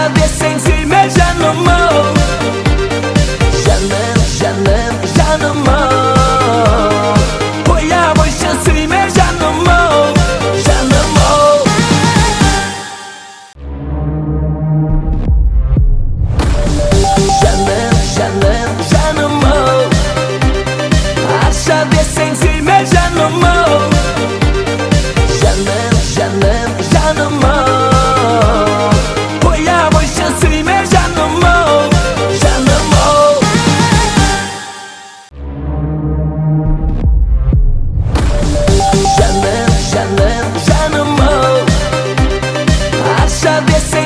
Așa de sensibile já não mou. Já não mou. Foi a voz sensibile já não mou. Já não mou. Já não mou. Așa de sensibile já não mou. Já não mou. Foi a voz sensibile já não mou. Já não mou. Já não mou. Așa de